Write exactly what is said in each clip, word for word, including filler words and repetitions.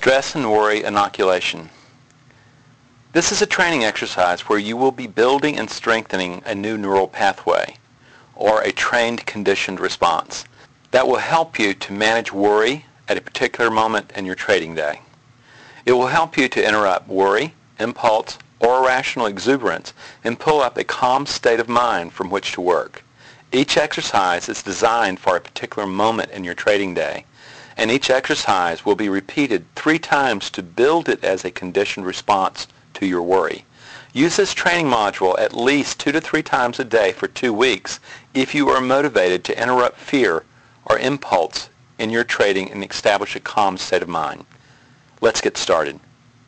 Stress and worry inoculation. This is a training exercise where you will be building and strengthening a new neural pathway, or a trained conditioned response, that will help you to manage worry at a particular moment in your trading day. It will help you to interrupt worry, impulse, or irrational exuberance and pull up a calm state of mind from which to work. Each exercise is designed for a particular moment in your trading day, and each exercise will be repeated three times to build it as a conditioned response to your worry. Use this training module at least two to three times a day for two weeks if you are motivated to interrupt fear or impulse in your trading and establish a calm state of mind. Let's get started.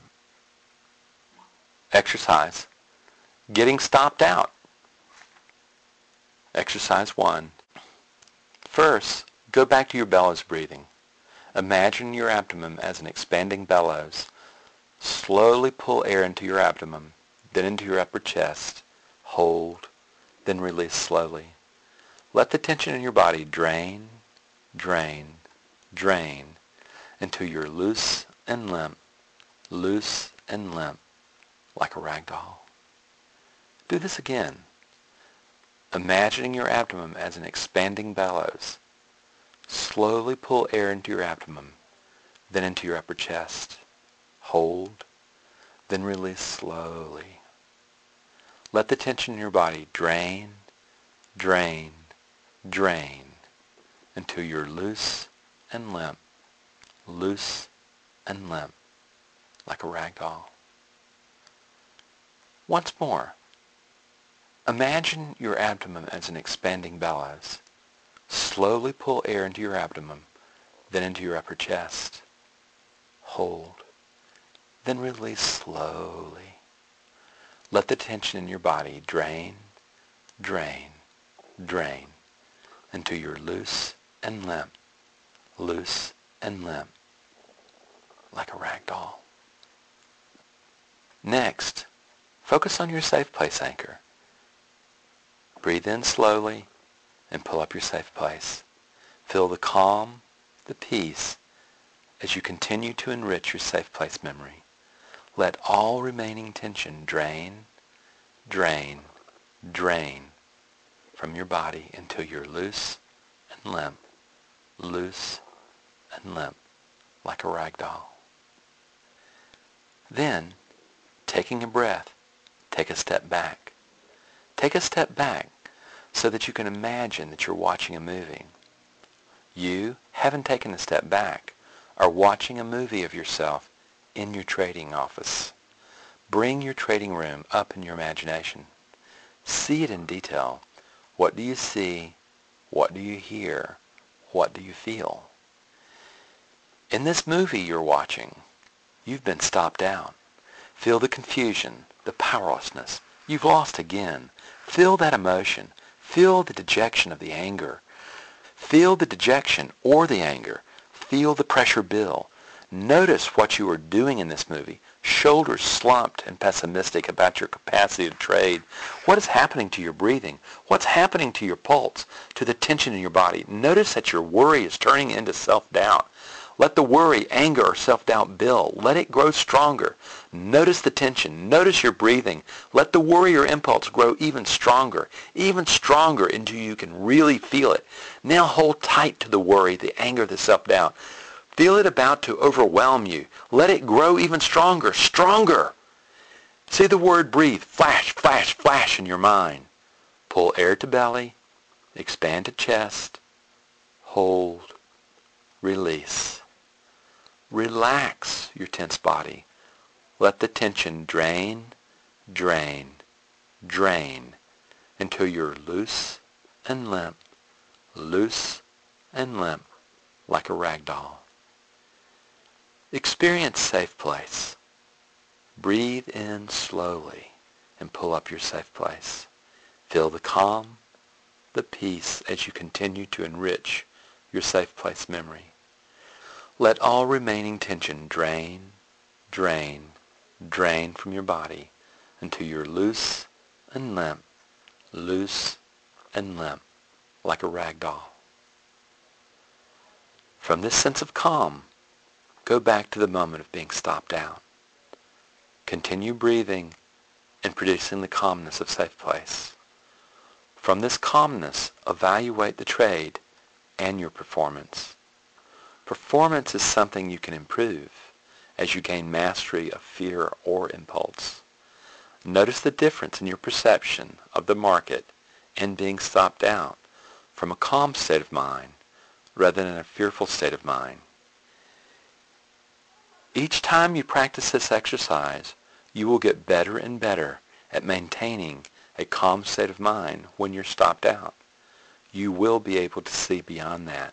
Exercise. Getting stopped out. Exercise one. First, go back to your bellows breathing. Imagine your abdomen as an expanding bellows. Slowly pull air into your abdomen, then into your upper chest. Hold, then release slowly. Let the tension in your body drain, drain, drain until you're loose and limp, loose and limp, like a rag doll. Do this again, imagining your abdomen as an expanding bellows. Slowly pull air into your abdomen, then into your upper chest. Hold, then release slowly. Let the tension in your body drain, drain, drain until you're loose and limp, loose and limp, like a rag doll. Once more, imagine your abdomen as an expanding bellows. Slowly pull air into your abdomen, then into your upper chest. Hold, then release slowly. Let the tension in your body drain, drain, drain until you're loose and limp, loose and limp, like a rag doll. Next, focus on your safe place anchor. Breathe in slowly and pull up your safe place. Feel the calm, the peace, as you continue to enrich your safe place memory. Let all remaining tension drain, drain, drain from your body until you're loose and limp, loose and limp, like a rag doll. Then, taking a breath, take a step back. Take a step back so that you can imagine that you're watching a movie. You, having taken a step back, are watching a movie of yourself in your trading office. Bring your trading room up in your imagination. See it in detail. What do you see? What do you hear? What do you feel? In this movie you're watching, you've been stopped out. Feel the confusion, the powerlessness. You've lost again. Feel that emotion. Feel the dejection of the anger. Feel the dejection or the anger. Feel the pressure build. Notice what you are doing in this movie. Shoulders slumped and pessimistic about your capacity to trade. What is happening to your breathing? What's happening to your pulse, to the tension in your body? Notice that your worry is turning into self-doubt. Let the worry, anger, or self-doubt build. Let it grow stronger. Notice the tension. Notice your breathing. Let the worry or impulse grow even stronger, even stronger until you can really feel it. Now hold tight to the worry, the anger, the self-doubt. Feel it about to overwhelm you. Let it grow even stronger, stronger. See the word breathe, flash, flash, flash in your mind. Pull air to belly, expand to chest, hold, release. Relax your tense body. Let the tension drain, drain, drain until you're loose and limp, loose and limp like a rag doll. Experience safe place. Breathe in slowly and pull up your safe place. Feel the calm, the peace as you continue to enrich your safe place memory. Let all remaining tension drain, drain, drain from your body until you're loose and limp, loose and limp, like a rag doll. From this sense of calm, go back to the moment of being stopped out. Continue breathing and producing the calmness of safe place. From this calmness, evaluate the trade and your performance. Performance is something you can improve as you gain mastery of fear or impulse. Notice the difference in your perception of the market and being stopped out from a calm state of mind rather than a fearful state of mind. Each time you practice this exercise, you will get better and better at maintaining a calm state of mind when you're stopped out. You will be able to see beyond that.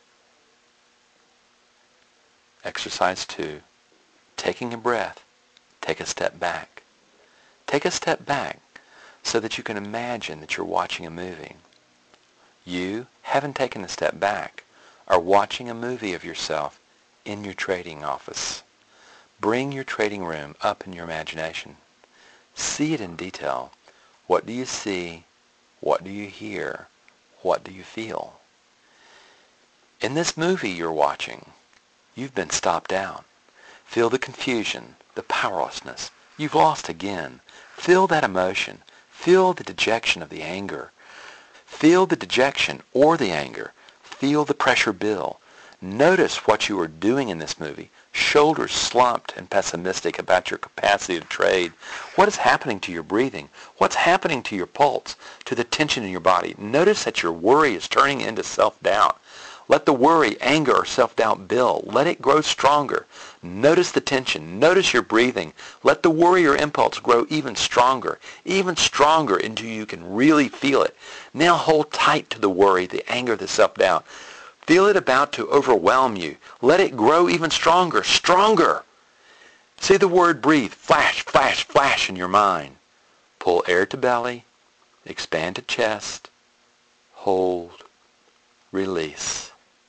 Exercise two. Taking a breath, take a step back. Take a step back so that you can imagine that you're watching a movie. You, having taken a step back, are watching a movie of yourself in your trading office. Bring your trading room up in your imagination. See it in detail. What do you see? What do you hear? What do you feel? In this movie you're watching, you've been stopped out. Feel the confusion, the powerlessness. You've lost again. Feel that emotion. Feel the dejection of the anger. Feel the dejection or the anger. Feel the pressure build. Notice what you are doing in this movie. Shoulders slumped and pessimistic about your capacity to trade. What is happening to your breathing? What's happening to your pulse, to the tension in your body? Notice that your worry is turning into self-doubt. Let the worry, anger, or self-doubt build. Let it grow stronger. Notice the tension. Notice your breathing. Let the worry or impulse grow even stronger, even stronger until you can really feel it. Now hold tight to the worry, the anger, the self-doubt. Feel it about to overwhelm you. Let it grow even stronger, stronger. See the word breathe, flash, flash, flash in your mind. Pull air to belly, expand to chest, hold, release.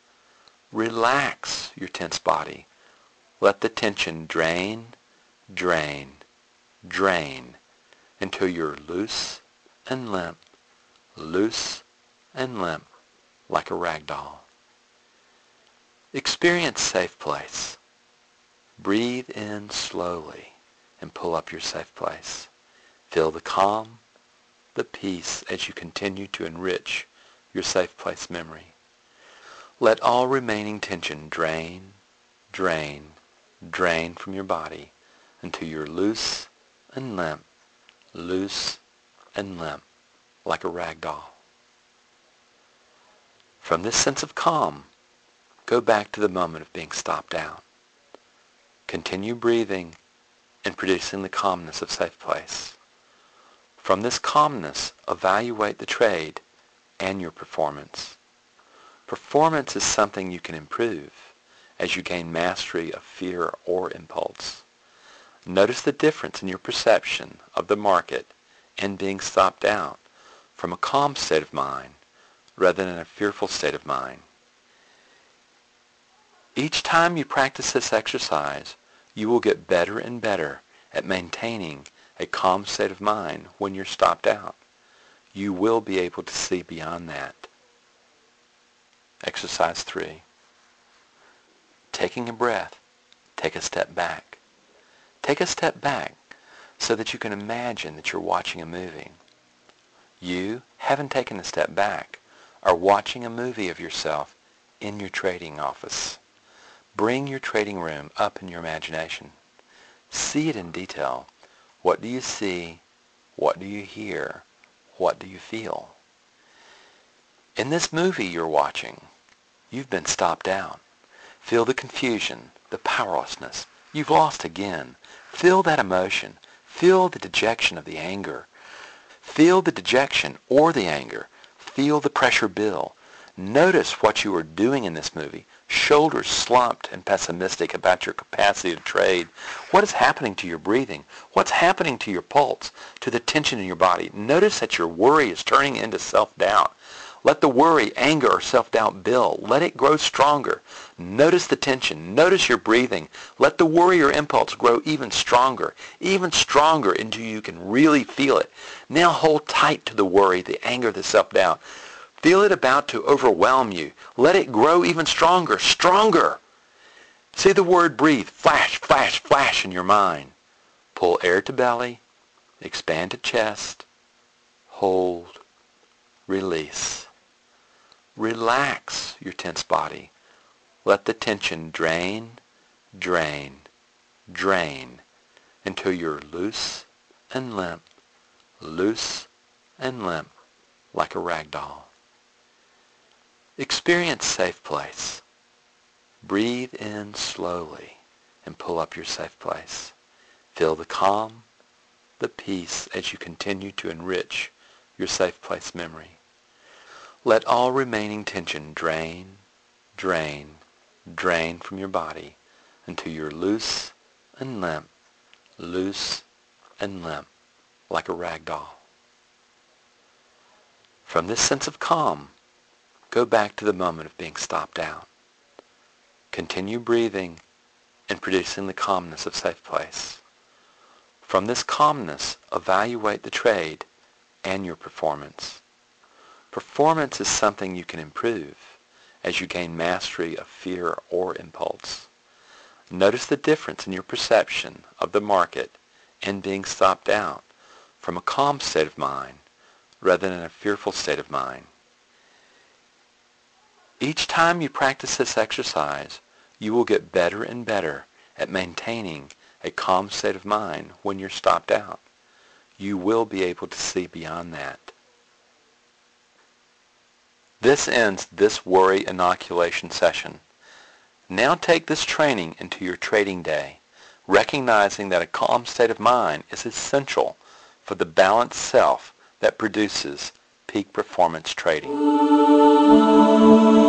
Relax your tense body. Let the tension drain, drain, drain until you're loose and limp, loose and limp like a rag doll. Experience safe place. Breathe in slowly and pull up your safe place. Feel the calm, the peace as you continue to enrich your safe place memory. Let all remaining tension drain, drain, drain from your body until you're loose and limp, loose and limp like a rag doll. From this sense of calm, go back to the moment of being stopped out. Continue breathing and producing the calmness of safe place. From this calmness, evaluate the trade and your performance. Performance is something you can improve as you gain mastery of fear or impulse. Notice the difference in your perception of the market and being stopped out from a calm state of mind rather than a fearful state of mind. Each time you practice this exercise, you will get better and better at maintaining a calm state of mind when you're stopped out. You will be able to see beyond that. Exercise three. Taking a breath, take a step back. Take a step back so that you can imagine that you're watching a movie. You, having taken a step back, are watching a movie of yourself in your trading office. Bring your trading room up in your imagination. See it in detail. What do you see? What do you hear? What do you feel? In this movie you're watching, you've been stopped out. Feel the confusion, the powerlessness. You've lost again. Feel that emotion. Feel the dejection of the anger. Feel the dejection or the anger. Feel the pressure build. Notice what you are doing in this movie. Shoulders slumped and pessimistic about your capacity to trade. What is happening to your breathing? What's happening to your pulse, to the tension in your body? Notice that your worry is turning into self-doubt. Let the worry, anger, or self-doubt build. Let it grow stronger. Notice the tension. Notice your breathing. Let the worry or impulse grow even stronger, even stronger until you can really feel it. Now hold tight to the worry, the anger, the self-doubt. Feel it about to overwhelm you. Let it grow even stronger, stronger. See the word breathe flash, flash, flash in your mind. Pull air to belly, expand to chest, hold, release. Relax your tense body. Let the tension drain, drain, drain until you're loose and limp, loose and limp like a rag doll. Experience safe place. Breathe in slowly and pull up your safe place. Feel the calm, the peace as you continue to enrich your safe place memory. Let all remaining tension drain, drain, drain from your body until you're loose and limp, loose and limp like a rag doll. From this sense of calm, go back to the moment of being stopped out. Continue breathing and producing the calmness of safe place. From this calmness, evaluate the trade and your performance. Performance is something you can improve as you gain mastery of fear or impulse. Notice the difference in your perception of the market and being stopped out from a calm state of mind rather than a fearful state of mind. Each time you practice this exercise, you will get better and better at maintaining a calm state of mind when you're stopped out. You will be able to see beyond that. This ends this worry inoculation session. Now take this training into your trading day, recognizing that a calm state of mind is essential for the balanced self that produces peak performance trading.